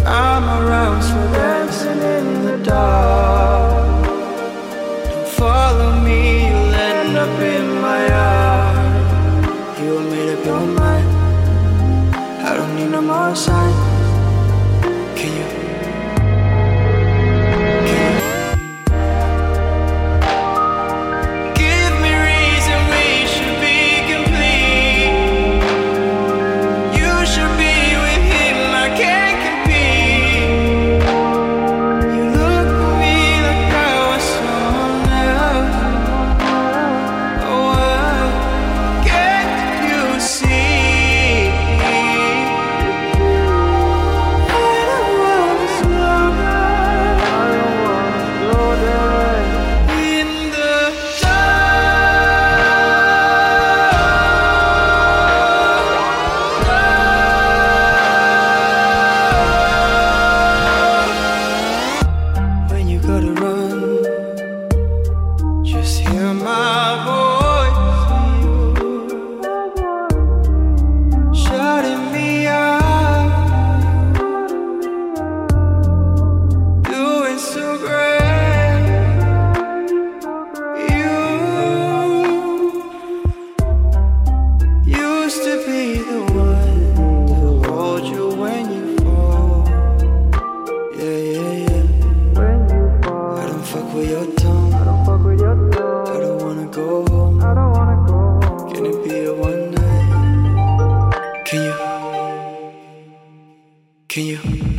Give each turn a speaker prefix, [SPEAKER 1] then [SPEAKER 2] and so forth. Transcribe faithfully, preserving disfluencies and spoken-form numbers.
[SPEAKER 1] I'm around, so dancing in the dark. Don't follow me, you'll end up in my yard. You made up your mind, I don't need no more sign. Can you? Gotta run, just hear my voice, shutting me out, doing so great. You used to be the one to hold you when you fall. Yeah, yeah, yeah. Fuck with your tongue. I don't fuck with your tongue. I don't wanna go home. I don't wanna go home. Can it be a one night? Can you? Can you?